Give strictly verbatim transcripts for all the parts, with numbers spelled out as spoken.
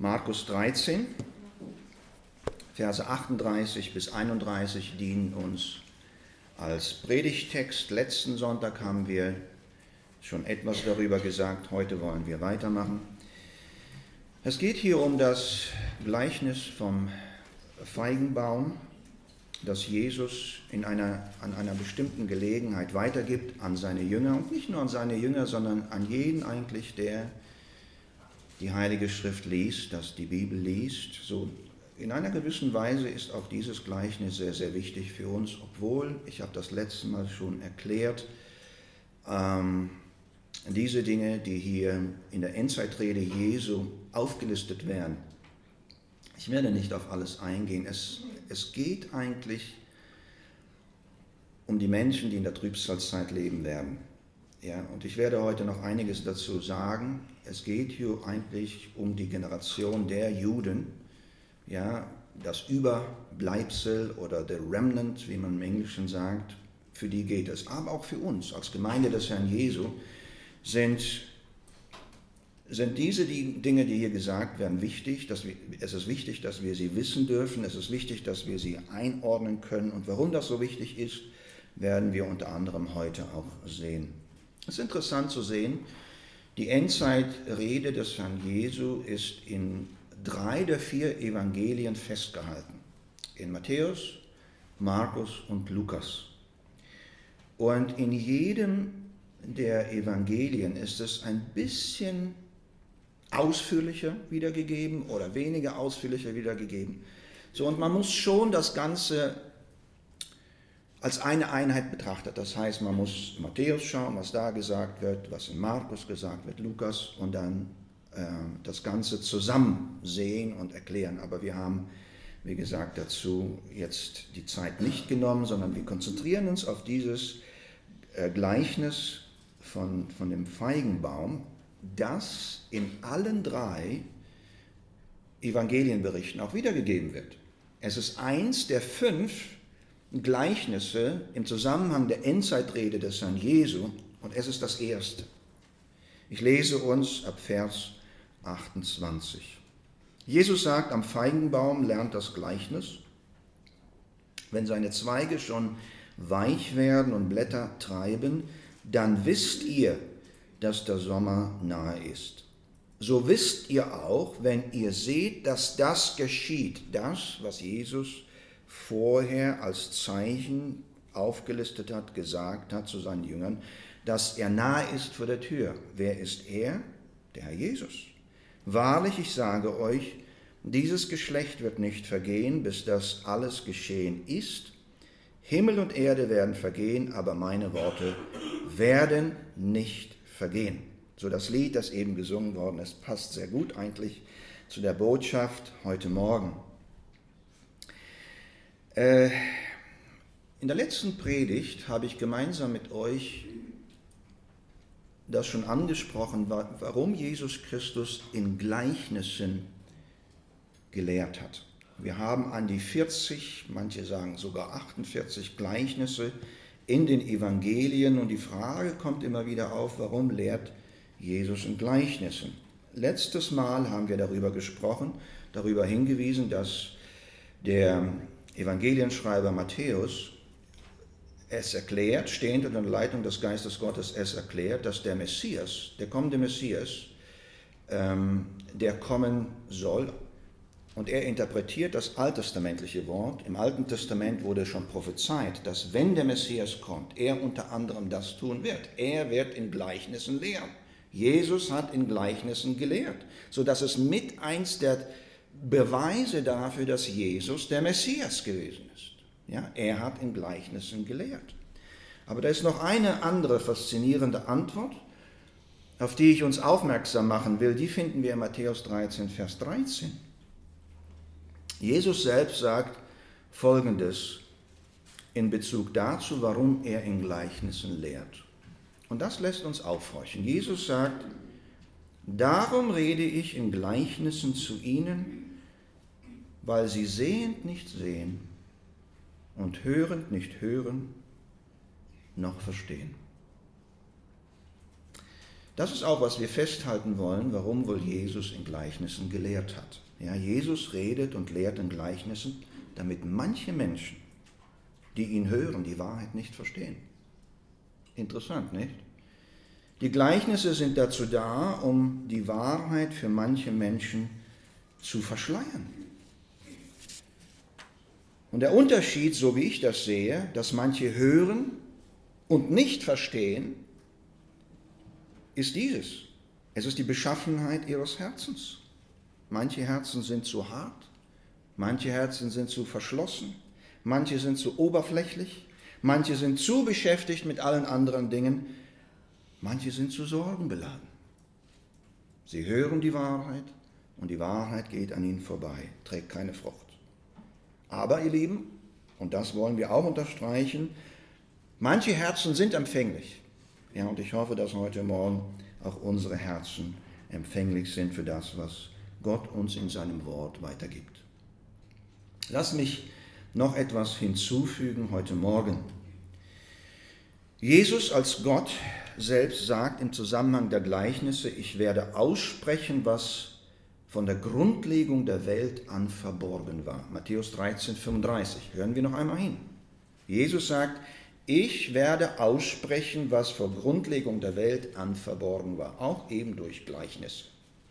Markus dreizehn, Verse achtunddreißig bis einunddreißig dienen uns als Predigttext. Letzten Sonntag haben wir schon etwas darüber gesagt, heute wollen wir weitermachen. Es geht hier um das Gleichnis vom Feigenbaum, das Jesus in einer, an einer bestimmten Gelegenheit weitergibt an seine Jünger. Und nicht nur an seine Jünger, sondern an jeden eigentlich, der die Heilige Schrift liest, das die Bibel liest. So in einer gewissen Weise ist auch dieses Gleichnis sehr, sehr wichtig für uns, obwohl, ich habe das letzte Mal schon erklärt, ähm, diese Dinge, die hier in der Endzeitrede Jesu aufgelistet werden, ich werde nicht auf alles eingehen. Es, es geht eigentlich um die Menschen, die in der Trübsalzeit leben werden. Ja, und ich werde heute noch einiges dazu sagen. Es geht hier eigentlich um die Generation der Juden, ja, das Überbleibsel oder the remnant, wie man im Englischen sagt, für die geht es. Aber auch für uns als Gemeinde des Herrn Jesu sind, sind diese die Dinge, die hier gesagt werden, wichtig. Dass wir, es ist wichtig, dass wir sie wissen dürfen. Es ist wichtig, dass wir sie einordnen können. Und warum das so wichtig ist, werden wir unter anderem heute auch sehen. Es ist interessant zu sehen, die Endzeitrede des Herrn Jesu ist in drei der vier Evangelien festgehalten. In Matthäus, Markus und Lukas. Und in jedem der Evangelien ist es ein bisschen ausführlicher wiedergegeben oder weniger ausführlicher wiedergegeben. So, und man muss schon das Ganze als eine Einheit betrachtet. Das heißt, man muss Matthäus schauen, was da gesagt wird, was in Markus gesagt wird, Lukas, und dann äh, das Ganze zusammen sehen und erklären. Aber wir haben, wie gesagt, dazu jetzt die Zeit nicht genommen, sondern wir konzentrieren uns auf dieses äh, Gleichnis von, von dem Feigenbaum, das in allen drei Evangelienberichten auch wiedergegeben wird. Es ist eins der fünf Gleichnisse im Zusammenhang der Endzeitrede des Herrn Jesu, und es ist das erste. Ich lese uns ab Vers achtundzwanzig. Jesus sagt, am Feigenbaum lernt das Gleichnis, wenn seine Zweige schon weich werden und Blätter treiben, dann wisst ihr, dass der Sommer nahe ist. So wisst ihr auch, wenn ihr seht, dass das geschieht, das, was Jesus vorher als Zeichen aufgelistet hat, gesagt hat zu seinen Jüngern, dass er nahe ist vor der Tür. Wer ist er? Der Herr Jesus. Wahrlich, ich sage euch, dieses Geschlecht wird nicht vergehen, bis das alles geschehen ist. Himmel und Erde werden vergehen, aber meine Worte werden nicht vergehen. So das Lied, das eben gesungen worden ist, passt sehr gut eigentlich zu der Botschaft heute Morgen. In der letzten Predigt habe ich gemeinsam mit euch das schon angesprochen, warum Jesus Christus in Gleichnissen gelehrt hat. Wir haben an die vierzig, manche sagen sogar achtundvierzig Gleichnisse in den Evangelien, und die Frage kommt immer wieder auf, warum lehrt Jesus in Gleichnissen? Letztes Mal haben wir darüber gesprochen, darüber hingewiesen, dass der Evangelienschreiber Matthäus es erklärt, stehend unter der Leitung des Geistes Gottes, es erklärt, dass der Messias, der kommende Messias, ähm, der kommen soll. Und er interpretiert das alttestamentliche Wort. Im Alten Testament wurde schon prophezeit, dass wenn der Messias kommt, er unter anderem das tun wird. Er wird in Gleichnissen lehren. Jesus hat in Gleichnissen gelehrt, sodass es mit eins der Beweise dafür, dass Jesus der Messias gewesen ist. Ja, er hat in Gleichnissen gelehrt. Aber da ist noch eine andere faszinierende Antwort, auf die ich uns aufmerksam machen will. Die finden wir in Matthäus dreizehn, Vers dreizehn. Jesus selbst sagt Folgendes in Bezug dazu, warum er in Gleichnissen lehrt. Und das lässt uns aufhorchen. Jesus sagt, darum rede ich in Gleichnissen zu ihnen, weil sie sehend nicht sehen und hörend nicht hören, noch verstehen. Das ist auch, was wir festhalten wollen, warum wohl Jesus in Gleichnissen gelehrt hat. Ja, Jesus redet und lehrt in Gleichnissen, damit manche Menschen, die ihn hören, die Wahrheit nicht verstehen. Interessant, nicht? Die Gleichnisse sind dazu da, um die Wahrheit für manche Menschen zu verschleiern. Und der Unterschied, so wie ich das sehe, dass manche hören und nicht verstehen, ist dieses. Es ist die Beschaffenheit ihres Herzens. Manche Herzen sind zu hart, manche Herzen sind zu verschlossen, manche sind zu oberflächlich, manche sind zu beschäftigt mit allen anderen Dingen, manche sind zu sorgenbeladen. Sie hören die Wahrheit und die Wahrheit geht an ihnen vorbei, trägt keine Frucht. Aber, ihr Lieben, und das wollen wir auch unterstreichen, manche Herzen sind empfänglich. Ja, und ich hoffe, dass heute Morgen auch unsere Herzen empfänglich sind für das, was Gott uns in seinem Wort weitergibt. Lass mich noch etwas hinzufügen heute Morgen. Jesus als Gott selbst sagt im Zusammenhang der Gleichnisse, ich werde aussprechen, was von der Grundlegung der Welt an verborgen war. Matthäus dreizehn, fünfunddreißig. Hören wir noch einmal hin. Jesus sagt, ich werde aussprechen, was vor Grundlegung der Welt an verborgen war, auch eben durch Gleichnisse.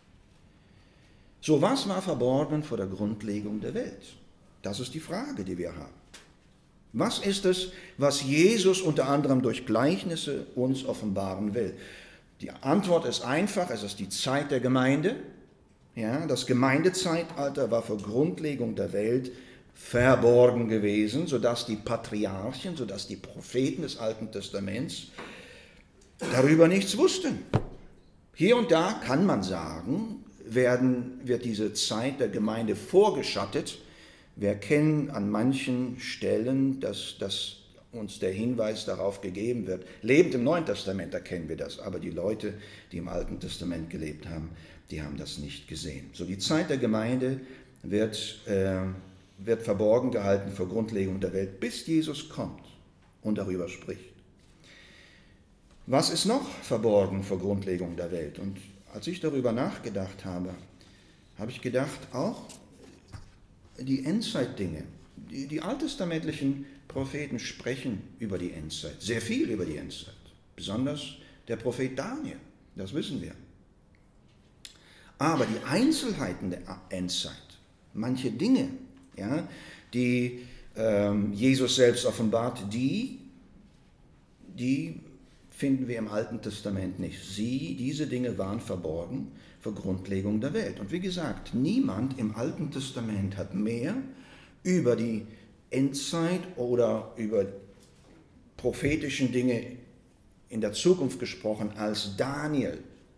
So, was war verborgen vor der Grundlegung der Welt? Das ist die Frage, die wir haben. Was ist es, was Jesus unter anderem durch Gleichnisse uns offenbaren will? Die Antwort ist einfach, es ist die Zeit der Gemeinde. Ja, das Gemeindezeitalter war vor Grundlegung der Welt verborgen gewesen, sodass die Patriarchen, sodass die Propheten des Alten Testaments darüber nichts wussten. Hier und da kann man sagen, werden, wird diese Zeit der Gemeinde vorgeschattet. Wir erkennen an manchen Stellen, dass, dass uns der Hinweis darauf gegeben wird. Lebend im Neuen Testament erkennen wir das, aber die Leute, die im Alten Testament gelebt haben, die haben das nicht gesehen. So, die Zeit der Gemeinde wird, äh, wird verborgen gehalten vor Grundlegung der Welt, bis Jesus kommt und darüber spricht. Was ist noch verborgen vor Grundlegung der Welt? Und als ich darüber nachgedacht habe, habe ich gedacht, auch die Endzeitdinge. Die, die alttestamentlichen Propheten sprechen über die Endzeit, sehr viel über die Endzeit. Besonders der Prophet Daniel, das wissen wir. Aber die Einzelheiten der Endzeit, manche Dinge, ja, die ähm, Jesus selbst offenbart, die, die finden wir im Alten Testament nicht. Sie, diese Dinge waren verborgen vor Grundlegung der Welt. Und wie gesagt, niemand im Alten Testament hat mehr über die Endzeit oder über prophetischen Dinge in der Zukunft gesprochen als Daniel.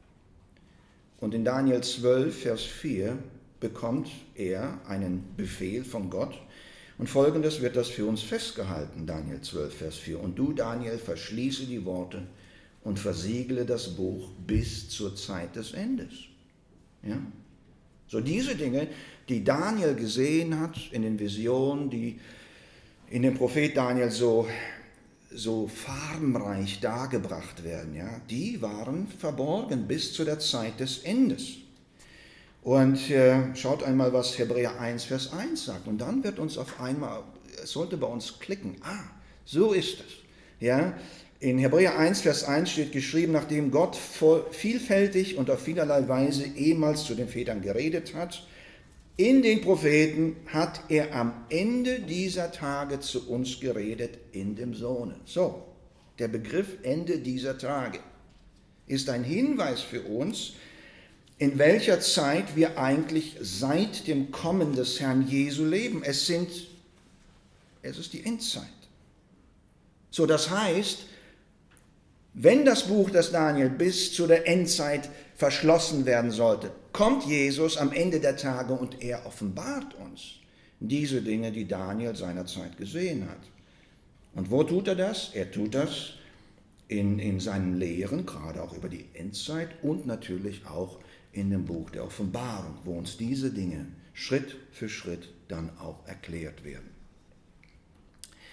Und in Daniel zwölf, Vers vier bekommt er einen Befehl von Gott. Und folgendes wird das für uns festgehalten, Daniel zwölf, Vers vier. Und du, Daniel, verschließe die Worte und versiegle das Buch bis zur Zeit des Endes. Ja? So diese Dinge, die Daniel gesehen hat in den Visionen, die in dem Prophet Daniel so, so farbenreich dargebracht werden, ja, die waren verborgen bis zu der Zeit des Endes. Und äh, schaut einmal, was Hebräer eins, Vers eins sagt. Und dann wird uns auf einmal, es sollte bei uns klicken, ah, so ist es. Ja? In Hebräer eins, Vers eins steht geschrieben, nachdem Gott voll, vielfältig und auf vielerlei Weise ehemals zu den Vätern geredet hat, in den Propheten hat er am Ende dieser Tage zu uns geredet in dem Sohne. So, der Begriff Ende dieser Tage ist ein Hinweis für uns, in welcher Zeit wir eigentlich seit dem Kommen des Herrn Jesu leben. Es sind, es ist die Endzeit. So, das heißt, wenn das Buch des Daniel bis zu der Endzeit verschlossen werden sollte, kommt Jesus am Ende der Tage und er offenbart uns diese Dinge, die Daniel seinerzeit gesehen hat. Und wo tut er das? Er tut das in, in seinen Lehren, gerade auch über die Endzeit und natürlich auch in dem Buch der Offenbarung, wo uns diese Dinge Schritt für Schritt dann auch erklärt werden.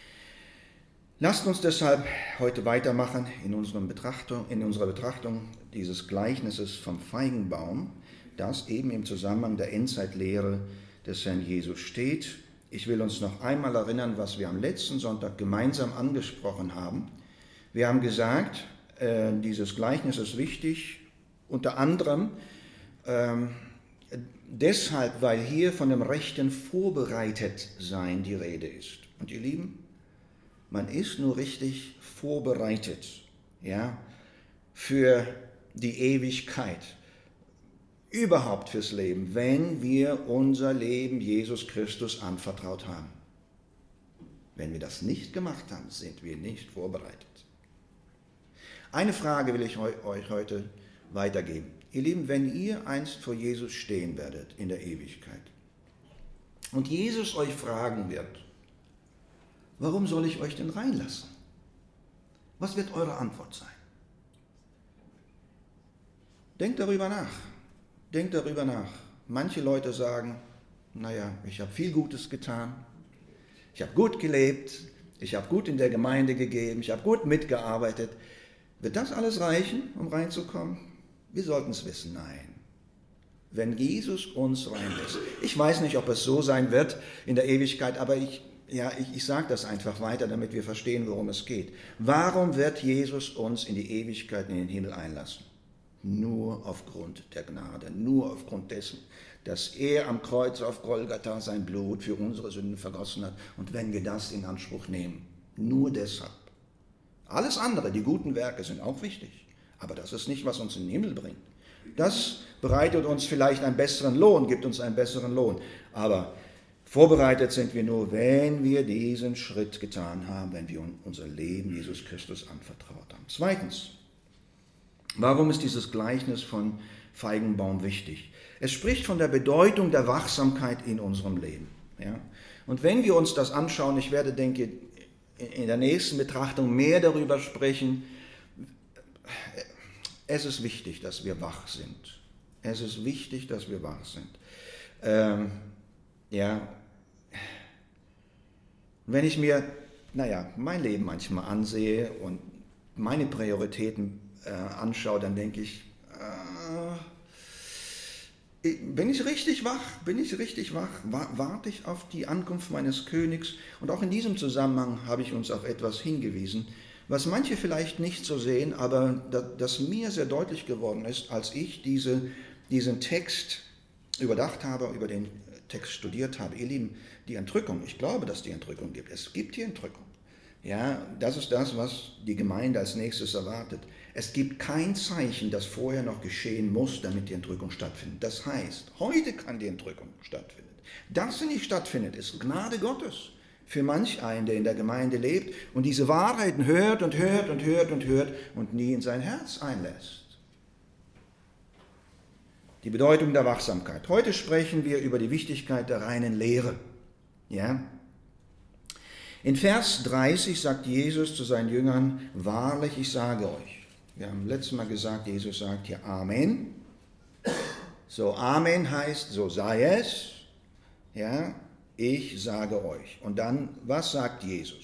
Lasst uns deshalb heute weitermachen in, unserem Betrachtung, in unserer Betrachtung dieses Gleichnisses vom Feigenbaum, das eben im Zusammenhang der Endzeitlehre des Herrn Jesus steht. Ich will uns noch einmal erinnern, was wir am letzten Sonntag gemeinsam angesprochen haben. Wir haben gesagt, äh, dieses Gleichnis ist wichtig, unter anderem äh, deshalb, weil hier von dem rechten Vorbereitetsein die Rede ist. Und ihr Lieben, man ist nur richtig vorbereitet, ja, für die Ewigkeit, überhaupt fürs Leben, wenn wir unser Leben Jesus Christus anvertraut haben. Wenn wir das nicht gemacht haben, sind wir nicht vorbereitet. Eine Frage will ich euch heute weitergeben. Ihr Lieben, wenn ihr einst vor Jesus stehen werdet in der Ewigkeit und Jesus euch fragen wird, warum soll ich euch denn reinlassen? Was wird eure Antwort sein? Denkt darüber nach. Denkt darüber nach. Manche Leute sagen, naja, ich habe viel Gutes getan, ich habe gut gelebt, ich habe gut in der Gemeinde gegeben, ich habe gut mitgearbeitet. Wird das alles reichen, um reinzukommen? Wir sollten es wissen, nein. Wenn Jesus uns reinlässt. Ich weiß nicht, ob es so sein wird in der Ewigkeit, aber ich, ja, ich, ich sage das einfach weiter, damit wir verstehen, worum es geht. Warum wird Jesus uns in die Ewigkeit, in den Himmel einlassen? Nur aufgrund der Gnade, nur aufgrund dessen, dass er am Kreuz auf Golgatha sein Blut für unsere Sünden vergossen hat. Und wenn wir das in Anspruch nehmen, nur deshalb. Alles andere, die guten Werke sind auch wichtig, aber das ist nicht, was uns in den Himmel bringt. Das bereitet uns vielleicht einen besseren Lohn, gibt uns einen besseren Lohn, aber vorbereitet sind wir nur, wenn wir diesen Schritt getan haben, wenn wir unser Leben Jesus Christus anvertraut haben. Zweitens, warum ist dieses Gleichnis von Feigenbaum wichtig? Es spricht von der Bedeutung der Wachsamkeit in unserem Leben. Ja? Und wenn wir uns das anschauen, ich werde, denke in der nächsten Betrachtung mehr darüber sprechen, es ist wichtig, dass wir wach sind. Es ist wichtig, dass wir wach sind. Ähm, ja, wenn ich mir, naja, mein Leben manchmal ansehe und meine Prioritäten äh, anschaue, dann denke ich, äh, bin ich richtig wach? Bin ich richtig wach? Warte ich auf die Ankunft meines Königs? Und auch in diesem Zusammenhang habe ich uns auf etwas hingewiesen, was manche vielleicht nicht so sehen, aber das mir sehr deutlich geworden ist, als ich diese, diesen Text überdacht habe, über den Text studiert habe. Ihr Lieben, die Entrückung, ich glaube, dass die Entrückung gibt. Es gibt die Entrückung. Ja, das ist das, was die Gemeinde als nächstes erwartet. Es gibt kein Zeichen, das vorher noch geschehen muss, damit die Entrückung stattfindet. Das heißt, heute kann die Entrückung stattfinden. Dass sie nicht stattfindet, ist Gnade Gottes für manch einen, der in der Gemeinde lebt und diese Wahrheiten hört und hört und hört und hört und nie in sein Herz einlässt. Die Bedeutung der Wachsamkeit. Heute sprechen wir über die Wichtigkeit der reinen Lehre. Ja? In Vers dreißig sagt Jesus zu seinen Jüngern, wahrlich, ich sage euch. Wir haben letztes Mal gesagt, Jesus sagt hier Amen. So, Amen heißt, so sei es. Ja, ich sage euch. Und dann, was sagt Jesus?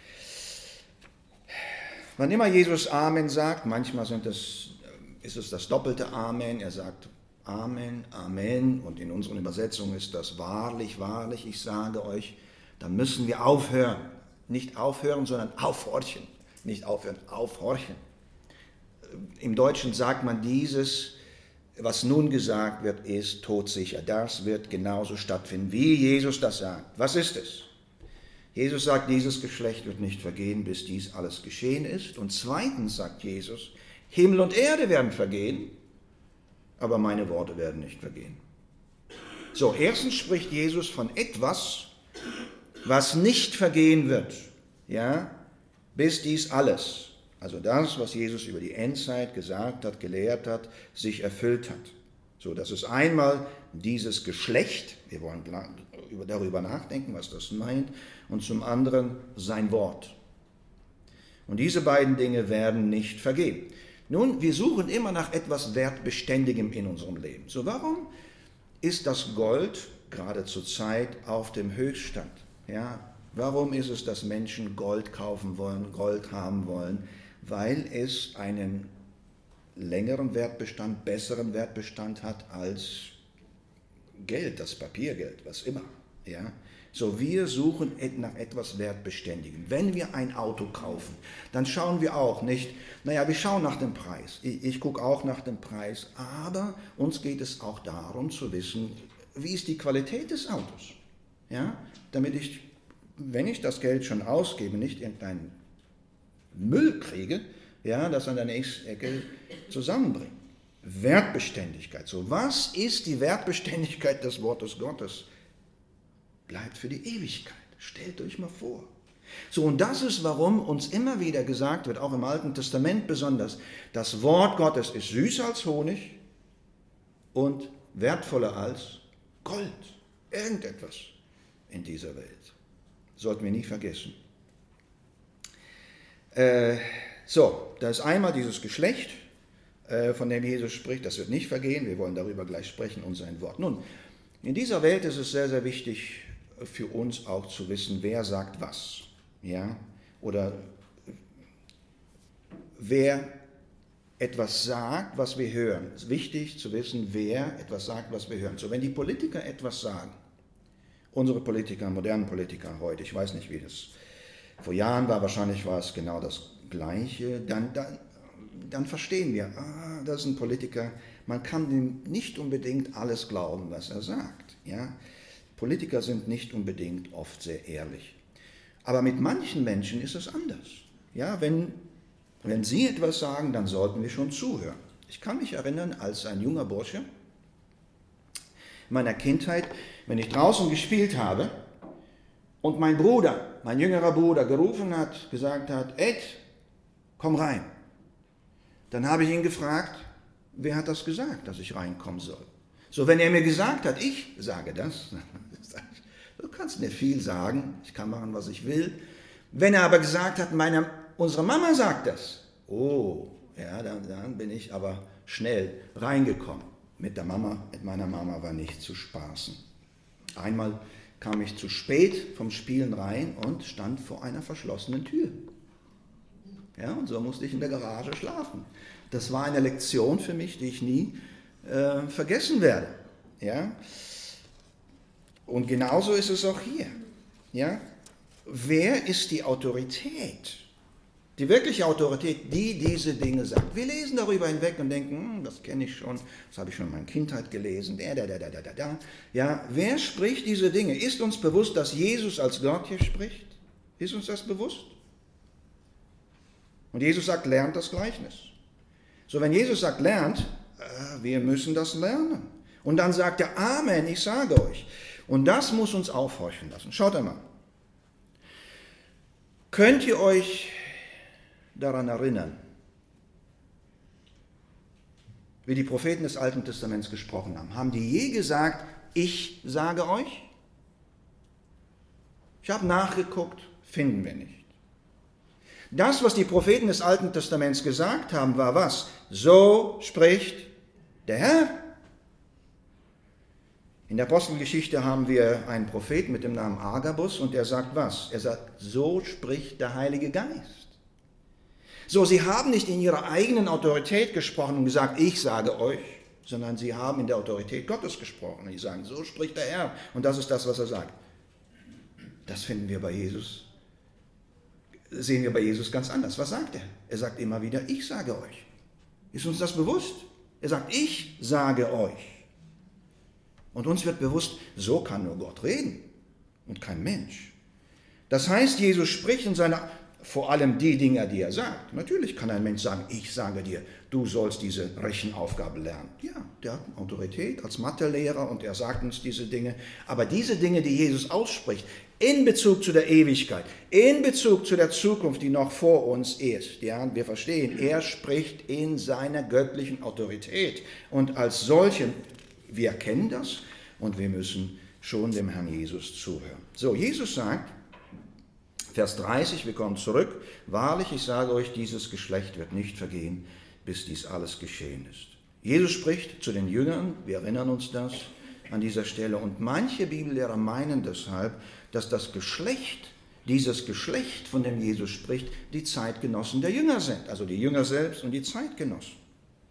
Wann immer Jesus Amen sagt, manchmal sind es, ist es das doppelte Amen. Er sagt Amen, Amen. Und in unseren Übersetzungen ist das wahrlich, wahrlich, ich sage euch. Dann müssen wir aufhören. Nicht aufhören, sondern aufhorchen. Nicht aufhören, aufhorchen. Im Deutschen sagt man dieses, was nun gesagt wird, ist todsicher. Das wird genauso stattfinden, wie Jesus das sagt. Was ist es? Jesus sagt, dieses Geschlecht wird nicht vergehen, bis dies alles geschehen ist. Und zweitens sagt Jesus, Himmel und Erde werden vergehen, aber meine Worte werden nicht vergehen. So, erstens spricht Jesus von etwas, was nicht vergehen wird, ja, bis dies alles, also das, was Jesus über die Endzeit gesagt hat, gelehrt hat, sich erfüllt hat. So, das ist einmal dieses Geschlecht, wir wollen darüber nachdenken, was das meint, und zum anderen sein Wort. Und diese beiden Dinge werden nicht vergehen. Nun, wir suchen immer nach etwas Wertbeständigem in unserem Leben. So, warum ist das Gold gerade zur Zeit auf dem Höchststand? Ja, warum ist es, dass Menschen Gold kaufen wollen, Gold haben wollen? Weil es einen längeren Wertbestand, besseren Wertbestand hat als Geld, das Papiergeld, was immer. Ja? So, wir suchen nach etwas Wertbeständigem. Wenn wir ein Auto kaufen, dann schauen wir auch nicht, naja, wir schauen nach dem Preis. Ich, ich gucke auch nach dem Preis, aber uns geht es auch darum zu wissen, wie ist die Qualität des Autos. Ja? Damit ich, wenn ich das Geld schon ausgebe, nicht irgendeinen Müll kriege, ja, das an der nächsten Ecke zusammenbringt. Wertbeständigkeit. So, was ist die Wertbeständigkeit des Wortes Gottes? Bleibt für die Ewigkeit. Stellt euch mal vor. So, und das ist, warum uns immer wieder gesagt wird, auch im Alten Testament besonders, das Wort Gottes ist süßer als Honig und wertvoller als Gold. Irgendetwas in dieser Welt. Sollten wir nie vergessen. Äh, so, da ist einmal dieses Geschlecht, äh, von dem Jesus spricht, das wird nicht vergehen, wir wollen darüber gleich sprechen und sein Wort. Nun, in dieser Welt ist es sehr, sehr wichtig für uns auch zu wissen, wer sagt was, ja, oder wer etwas sagt, was wir hören. Es ist wichtig zu wissen, wer etwas sagt, was wir hören. So, wenn die Politiker etwas sagen, unsere Politiker, modernen Politiker heute, ich weiß nicht, wie das vor Jahren war, wahrscheinlich war es genau das Gleiche, dann, dann, dann verstehen wir, ah, das ist ein Politiker, man kann ihm nicht unbedingt alles glauben, was er sagt. Ja? Politiker sind nicht unbedingt oft sehr ehrlich. Aber mit manchen Menschen ist es anders. Ja, wenn, wenn sie etwas sagen, dann sollten wir schon zuhören. Ich kann mich erinnern, als ein junger Bursche in meiner Kindheit, wenn ich draußen gespielt habe und mein Bruder, mein jüngerer Bruder gerufen hat, gesagt hat, Ed, komm rein. Dann habe ich ihn gefragt, wer hat das gesagt, dass ich reinkommen soll? So, wenn er mir gesagt hat, ich sage das, du kannst mir viel sagen, ich kann machen, was ich will. Wenn er aber gesagt hat, meine, unsere Mama sagt das, oh, ja, dann, dann bin ich aber schnell reingekommen. Mit der Mama, mit meiner Mama war nicht zu spaßen. Einmal kam ich zu spät vom Spielen rein und stand vor einer verschlossenen Tür. Ja, und so musste ich in der Garage schlafen. Das war eine Lektion für mich, die ich nie äh, vergessen werde. Ja? Und genauso ist es auch hier. Ja? Wer ist die Autorität? Die wirkliche Autorität, die diese Dinge sagt. Wir lesen darüber hinweg und denken, hm, das kenne ich schon, das habe ich schon in meiner Kindheit gelesen. Da, da, da, da, da, da. Ja, wer spricht diese Dinge? Ist uns bewusst, dass Jesus als Gott hier spricht? Ist uns das bewusst? Und Jesus sagt, lernt das Gleichnis. So, wenn Jesus sagt, lernt, äh, wir müssen das lernen. Und dann sagt er, Amen, ich sage euch. Und das muss uns aufhorchen lassen. Schaut einmal. Könnt ihr euch daran erinnern, wie die Propheten des Alten Testaments gesprochen haben? Haben die je gesagt, ich sage euch? Ich habe nachgeguckt, finden wir nicht. Das, was die Propheten des Alten Testaments gesagt haben, war was? So spricht der Herr. In der Apostelgeschichte haben wir einen Propheten mit dem Namen Agabus und er sagt was? Er sagt, so spricht der Heilige Geist. So, sie haben nicht in ihrer eigenen Autorität gesprochen und gesagt, ich sage euch, sondern sie haben in der Autorität Gottes gesprochen. Und die sagen, so spricht der Herr. Und das ist das, was er sagt. Das finden wir bei Jesus, sehen wir bei Jesus ganz anders. Was sagt er? Er sagt immer wieder, ich sage euch. Ist uns das bewusst? Er sagt, ich sage euch. Und uns wird bewusst, so kann nur Gott reden und kein Mensch. Das heißt, Jesus spricht in seiner, vor allem die Dinge, die er sagt. Natürlich kann ein Mensch sagen, ich sage dir, du sollst diese Rechenaufgabe lernen. Ja, der hat Autorität als Mathelehrer und er sagt uns diese Dinge. Aber diese Dinge, die Jesus ausspricht, in Bezug zu der Ewigkeit, in Bezug zu der Zukunft, die noch vor uns ist, ja, wir verstehen, er spricht in seiner göttlichen Autorität. Und als solchen, wir kennen das und wir müssen schon dem Herrn Jesus zuhören. So, Jesus sagt, Vers dreißig, wir kommen zurück, wahrlich, ich sage euch, dieses Geschlecht wird nicht vergehen, bis dies alles geschehen ist. Jesus spricht zu den Jüngern, wir erinnern uns das an dieser Stelle, und manche Bibellehrer meinen deshalb, dass das Geschlecht, dieses Geschlecht, von dem Jesus spricht, die Zeitgenossen der Jünger sind, also die Jünger selbst und die Zeitgenossen.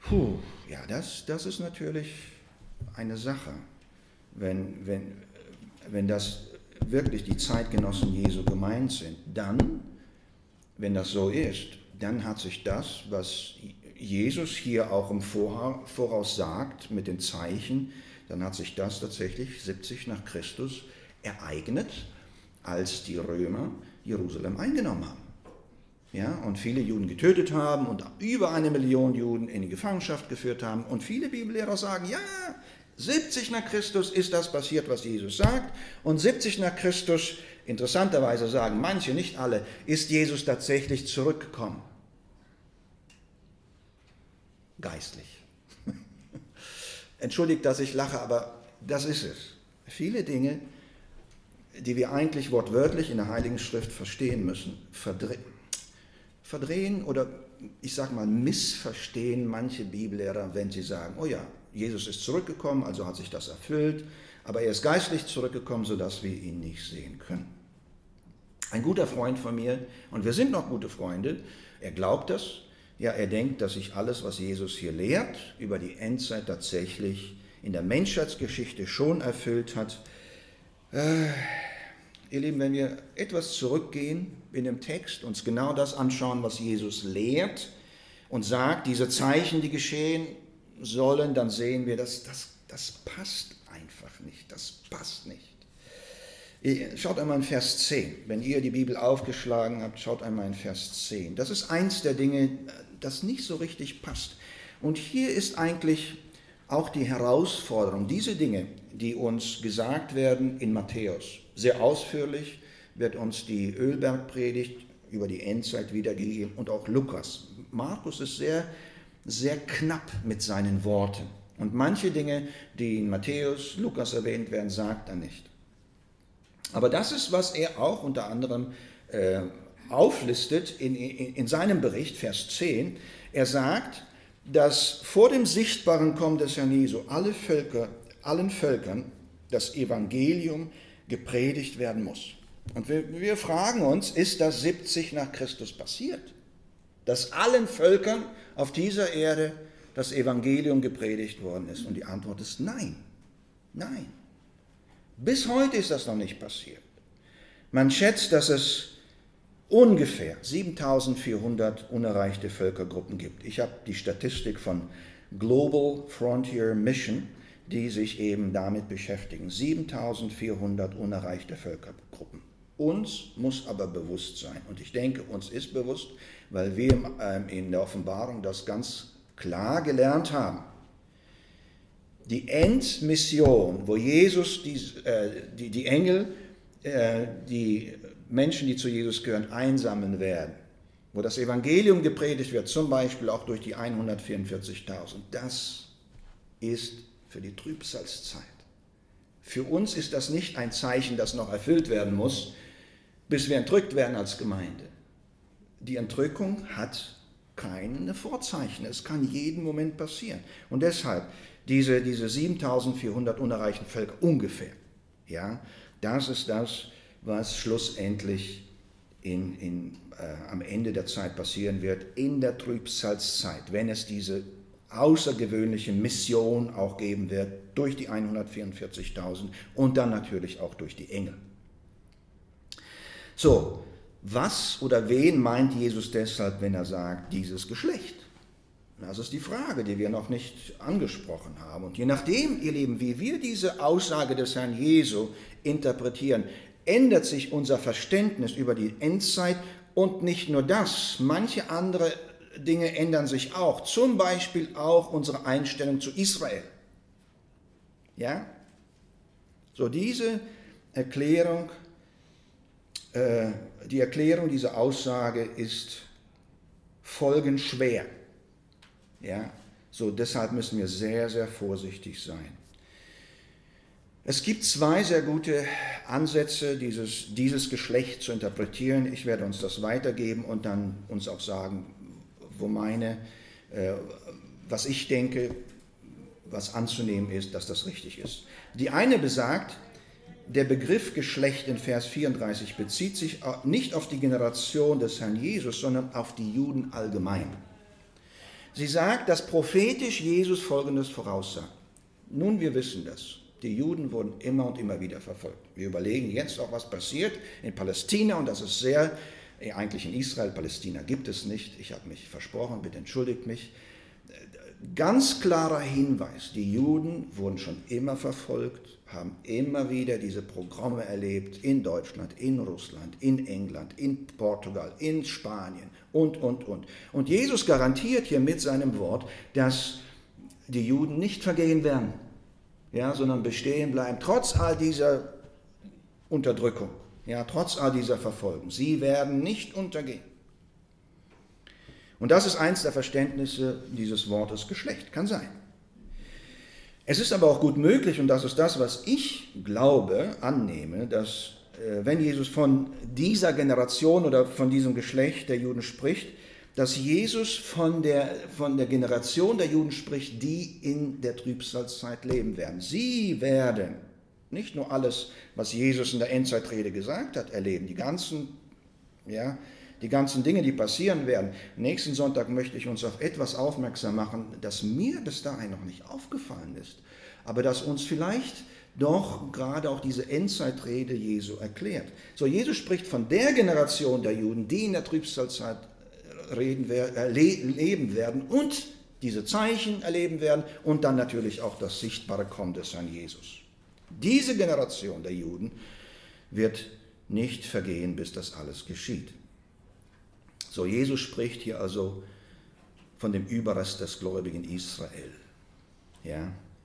Puh, ja, das, das ist natürlich eine Sache, wenn, wenn, wenn das wirklich die Zeitgenossen Jesu gemeint sind. Dann, wenn das so ist, dann hat sich das, was Jesus hier auch im Voraus sagt mit den Zeichen, dann hat sich das tatsächlich siebzig nach Christus ereignet, als die Römer Jerusalem eingenommen haben. Ja, und viele Juden getötet haben und über eine Million Juden in die Gefangenschaft geführt haben. Und viele Bibellehrer sagen, ja, siebzig nach Christus ist das passiert, was Jesus sagt. Und siebzig nach Christus, interessanterweise sagen manche, nicht alle, ist Jesus tatsächlich zurückgekommen. Geistlich. Entschuldigt, dass ich lache, aber das ist es. Viele Dinge, die wir eigentlich wortwörtlich in der Heiligen Schrift verstehen müssen, verdrehen. verdrehen oder ich sage mal missverstehen manche Bibellehrer, wenn sie sagen, oh ja, Jesus ist zurückgekommen, also hat sich das erfüllt, aber er ist geistlich zurückgekommen, sodass wir ihn nicht sehen können. Ein guter Freund von mir, und wir sind noch gute Freunde, er glaubt das, ja, er denkt, dass sich alles, was Jesus hier lehrt, über die Endzeit tatsächlich in der Menschheitsgeschichte schon erfüllt hat. Äh, Ihr Lieben, wenn wir etwas zurückgehen in dem Text, uns genau das anschauen, was Jesus lehrt und sagt, diese Zeichen, die geschehen sollen, dann sehen wir, dass das, das passt einfach nicht, das passt nicht. Schaut einmal in Vers zehn, wenn ihr die Bibel aufgeschlagen habt, schaut einmal in Vers zehn. Das ist eins der Dinge, das nicht so richtig passt. Und hier ist eigentlich auch die Herausforderung, diese Dinge, die uns gesagt werden in Matthäus. Sehr ausführlich wird uns die Ölbergpredigt über die Endzeit wiedergegeben und auch Lukas. Markus ist sehr, sehr knapp mit seinen Worten. Und manche Dinge, die in Matthäus, Lukas erwähnt werden, sagt er nicht. Aber das ist, was er auch unter anderem äh, auflistet in, in, in seinem Bericht, Vers zehn. Er sagt, dass vor dem sichtbaren Kommen des Herrn Jesu alle Völker, allen Völkern das Evangelium gepredigt werden muss. Und wir, wir fragen uns, ist das siebzig nach Christus passiert? Dass allen Völkern auf dieser Erde das Evangelium gepredigt worden ist? Und die Antwort ist nein. Nein. Bis heute ist das noch nicht passiert. Man schätzt, dass es ungefähr siebentausendvierhundert unerreichte Völkergruppen gibt. Ich habe die Statistik von Global Frontier Mission, die sich eben damit beschäftigen. siebentausendvierhundert unerreichte Völkergruppen. Uns muss aber bewusst sein, und ich denke, uns ist bewusst, weil wir in der Offenbarung das ganz klar gelernt haben. Die Endmission, wo Jesus, die, äh, die, die Engel, äh, die Menschen, die zu Jesus gehören, einsammeln werden, wo das Evangelium gepredigt wird, zum Beispiel auch durch die hundertvierundvierzigtausend, das ist für die Trübsalzeit. Für uns ist das nicht ein Zeichen, das noch erfüllt werden muss, bis wir entrückt werden als Gemeinde. Die Entrückung hat keine Vorzeichen. Es kann jeden Moment passieren. Und deshalb, diese, diese siebentausendvierhundert unerreichten Völker ungefähr, ja, das ist das, was schlussendlich in, in, äh, am Ende der Zeit passieren wird, in der Trübsalzeit, wenn es diese außergewöhnliche Mission auch geben wird, durch die hundertvierundvierzigtausend und dann natürlich auch durch die Engel. So, was oder wen meint Jesus deshalb, wenn er sagt, dieses Geschlecht? Das ist die Frage, die wir noch nicht angesprochen haben. Und je nachdem, ihr Lieben, wie wir diese Aussage des Herrn Jesu interpretieren, ändert sich unser Verständnis über die Endzeit und nicht nur das, manche andere Dinge ändern sich auch, zum Beispiel auch unsere Einstellung zu Israel. Ja? So, diese Erklärung, äh, die Erklärung dieser Aussage ist folgenschwer. Ja? So, deshalb müssen wir sehr, sehr vorsichtig sein. Es gibt zwei sehr gute Ansätze, dieses, dieses Geschlecht zu interpretieren. Ich werde uns das weitergeben und dann uns auch sagen, wo meine, äh, was ich denke, was anzunehmen ist, dass das richtig ist. Die eine besagt, der Begriff Geschlecht in Vers vierunddreißig bezieht sich nicht auf die Generation des Herrn Jesus, sondern auf die Juden allgemein. Sie sagt, dass prophetisch Jesus Folgendes voraussagt. Nun, wir wissen das. Die Juden wurden immer und immer wieder verfolgt. Wir überlegen jetzt auch, was passiert in Palästina, und das ist sehr, eigentlich in Israel, Palästina gibt es nicht. Ich habe mich versprochen, bitte entschuldigt mich. Ganz klarer Hinweis, die Juden wurden schon immer verfolgt, haben immer wieder diese Pogromme erlebt in Deutschland, in Russland, in England, in Portugal, in Spanien und, und, und. Und Jesus garantiert hier mit seinem Wort, dass die Juden nicht vergehen werden, ja, sondern bestehen bleiben, trotz all dieser Unterdrückung, ja, trotz all dieser Verfolgung. Sie werden nicht untergehen. Und das ist eins der Verständnisse dieses Wortes Geschlecht, kann sein. Es ist aber auch gut möglich, und das ist das, was ich glaube, annehme, dass äh, wenn Jesus von dieser Generation oder von diesem Geschlecht der Juden spricht, dass Jesus von der, von der Generation der Juden spricht, die in der Trübsalzeit leben werden. Sie werden nicht nur alles, was Jesus in der Endzeitrede gesagt hat, erleben, die ganzen, ja, die ganzen Dinge, die passieren werden. Nächsten Sonntag möchte ich uns auf etwas aufmerksam machen, das mir bis dahin noch nicht aufgefallen ist, aber das uns vielleicht doch gerade auch diese Endzeitrede Jesu erklärt. So, Jesus spricht von der Generation der Juden, die in der Trübsalzeit reden, äh, leben werden und diese Zeichen erleben werden und dann natürlich auch das sichtbare Kommen des Herrn Jesus. Diese Generation der Juden wird nicht vergehen, bis das alles geschieht. So, Jesus spricht hier also von dem Überrest des gläubigen Israel. Ja?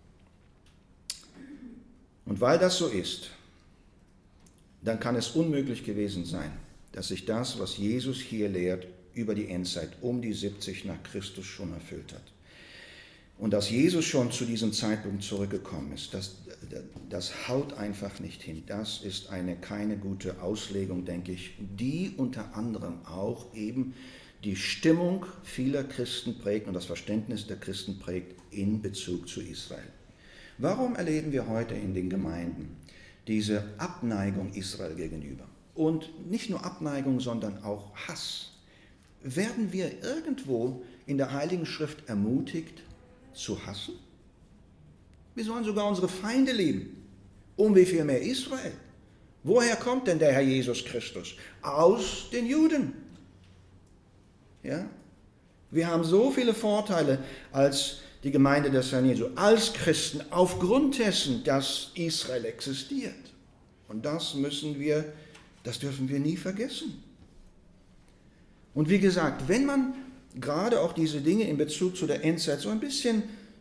Und weil das so ist, dann kann es unmöglich gewesen sein, dass sich das, was Jesus hier lehrt, über die Endzeit um die siebzig nach Christus schon erfüllt hat. Und dass Jesus schon zu diesem Zeitpunkt zurückgekommen ist, das, das haut einfach nicht hin. Das ist eine keine gute Auslegung, denke ich, die unter anderem auch eben die Stimmung vieler Christen prägt und das Verständnis der Christen prägt in Bezug zu Israel. Warum erleben wir heute in den Gemeinden diese Abneigung Israel gegenüber? Und nicht nur Abneigung, sondern auch Hass. Werden wir irgendwo in der Heiligen Schrift ermutigt, zu hassen? Wir sollen sogar unsere Feinde lieben. Um wie viel mehr Israel? Woher kommt denn der Herr Jesus Christus? Aus den Juden. Ja? Wir haben so viele Vorteile als die Gemeinde des Herrn Jesu, als Christen, aufgrund dessen, dass Israel existiert. Und das müssen wir, das dürfen wir nie vergessen. Und wie gesagt, wenn man gerade auch diese Dinge in Bezug zu der Endzeit so ein bisschen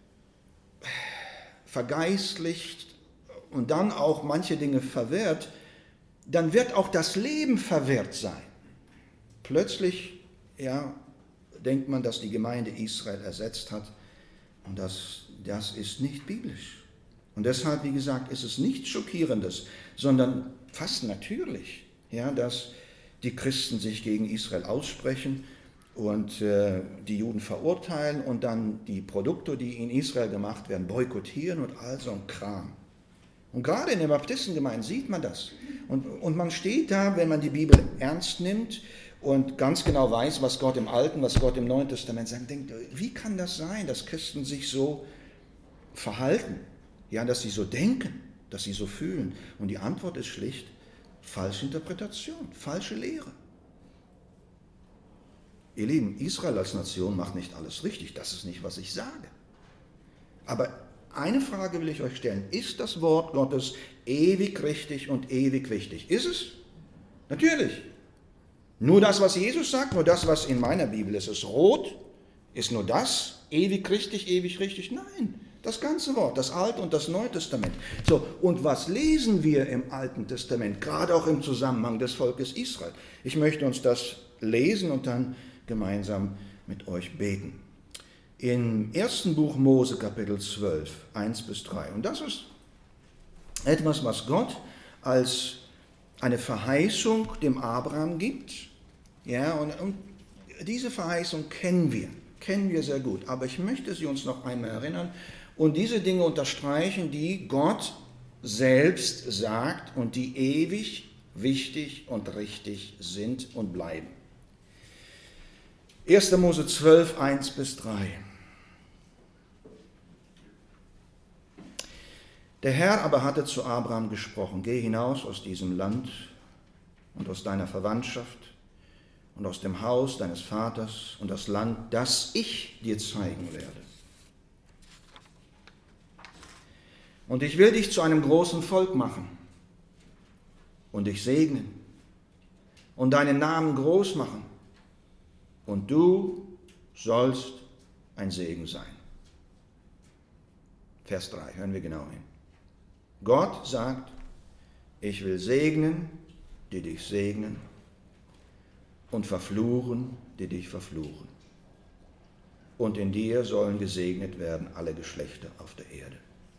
vergeistlicht und dann auch manche Dinge verwirrt, dann wird auch das Leben verwirrt sein. Plötzlich, ja, denkt man, dass die Gemeinde Israel ersetzt hat und das, das ist nicht biblisch. Und deshalb, wie gesagt, ist es nichts Schockierendes, sondern fast natürlich, ja, dass die Christen sich gegen Israel aussprechen und äh, die Juden verurteilen und dann die Produkte, die in Israel gemacht werden, boykottieren und all so ein Kram. Und gerade in den Baptistengemeinden sieht man das. Und, und man steht da, wenn man die Bibel ernst nimmt und ganz genau weiß, was Gott im Alten, was Gott im Neuen Testament sagt, denkt, wie kann das sein, dass Christen sich so verhalten? Ja, dass sie so denken, dass sie so fühlen. Und die Antwort ist schlicht, falsche Interpretation, falsche Lehre. Ihr Lieben, Israel als Nation macht nicht alles richtig, das ist nicht, was ich sage. Aber eine Frage will ich euch stellen, ist das Wort Gottes ewig richtig und ewig wichtig? Ist es? Natürlich. Nur das, was Jesus sagt, nur das, was in meiner Bibel ist, ist rot, ist nur das ewig richtig, ewig richtig? Nein, das ganze Wort, das Alte und das Neue Testament. So, und was lesen wir im Alten Testament, gerade auch im Zusammenhang des Volkes Israel? Ich möchte uns das lesen und dann gemeinsam mit euch beten. Im ersten Buch Mose, Kapitel zwölf, eins bis drei. Und das ist etwas, was Gott als eine Verheißung dem Abraham gibt. Ja, und, und diese Verheißung kennen wir, kennen wir sehr gut. Aber ich möchte sie uns noch einmal erinnern und diese Dinge unterstreichen, die Gott selbst sagt und die ewig wichtig und richtig sind und bleiben. erster Mose zwölf, eins bis drei. Der Herr aber hatte zu Abraham gesprochen, geh hinaus aus diesem Land und aus deiner Verwandtschaft und aus dem Haus deines Vaters und das Land, das ich dir zeigen werde. Und ich will dich zu einem großen Volk machen und dich segnen und deinen Namen groß machen. Und du sollst ein Segen sein. Vers drei, hören wir genau hin. Gott sagt, ich will segnen, die dich segnen, und verfluchen, die dich verfluchen. Und in dir sollen gesegnet werden alle Geschlechter auf der Erde.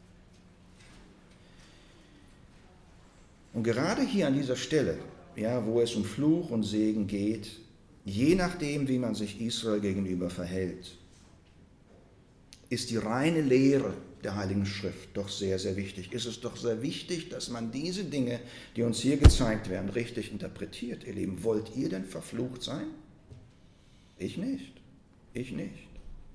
Und gerade hier an dieser Stelle, ja, wo es um Fluch und Segen geht, je nachdem, wie man sich Israel gegenüber verhält, ist die reine Lehre der Heiligen Schrift doch sehr, sehr wichtig. Ist es doch sehr wichtig, dass man diese Dinge, die uns hier gezeigt werden, richtig interpretiert. Ihr Lieben, wollt ihr denn verflucht sein? Ich nicht. Ich nicht.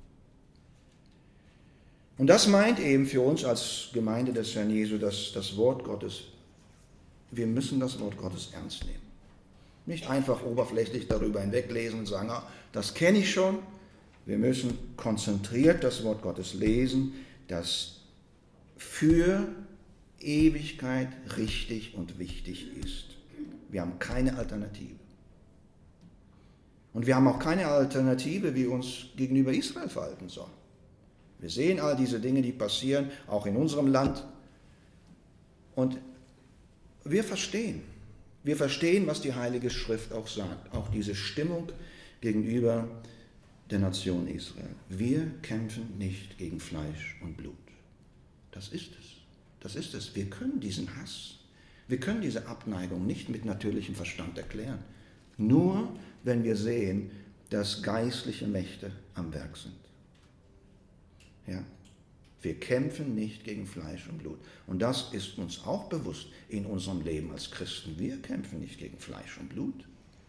Und das meint eben für uns als Gemeinde des Herrn Jesu, dass das Wort Gottes, wir müssen das Wort Gottes ernst nehmen. Nicht einfach oberflächlich darüber hinweglesen und sagen, ah, das kenne ich schon. Wir müssen konzentriert das Wort Gottes lesen, das für Ewigkeit richtig und wichtig ist. Wir haben keine Alternative. Und wir haben auch keine Alternative, wie wir uns gegenüber Israel verhalten sollen. Wir sehen all diese Dinge, die passieren, auch in unserem Land. Und wir verstehen, wir verstehen, was die Heilige Schrift auch sagt, auch diese Stimmung gegenüber der Nation Israel. Wir kämpfen nicht gegen Fleisch und Blut. Das ist es. Das ist es. Wir können diesen Hass, wir können diese Abneigung nicht mit natürlichem Verstand erklären. Nur wenn wir sehen, dass geistliche Mächte am Werk sind. Ja? Wir kämpfen nicht gegen Fleisch und Blut. Und das ist uns auch bewusst in unserem Leben als Christen. Wir kämpfen nicht gegen Fleisch und Blut.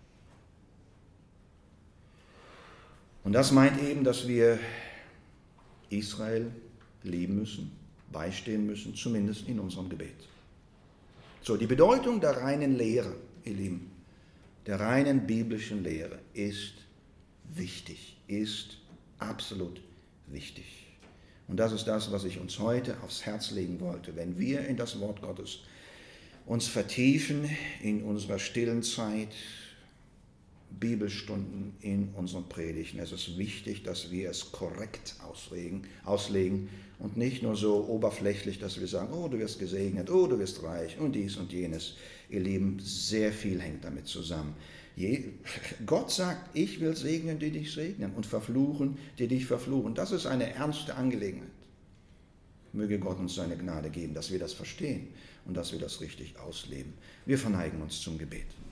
Und das meint eben, dass wir Israel lieben müssen, beistehen müssen, zumindest in unserem Gebet. So, die Bedeutung der reinen Lehre, ihr Lieben, der reinen biblischen Lehre ist wichtig, ist absolut wichtig. Und das ist das, was ich uns heute aufs Herz legen wollte. Wenn wir in das Wort Gottes uns vertiefen in unserer stillen Zeit, Bibelstunden in unseren Predigten. Es ist wichtig, dass wir es korrekt auslegen, auslegen und nicht nur so oberflächlich, dass wir sagen, oh, du wirst gesegnet, oh, du wirst reich und dies und jenes. Ihr Lieben, sehr viel hängt damit zusammen. Je, Gott sagt, ich will segnen, die dich segnen und verfluchen, die dich verfluchen. Das ist eine ernste Angelegenheit. Möge Gott uns seine Gnade geben, dass wir das verstehen und dass wir das richtig ausleben. Wir verneigen uns zum Gebet.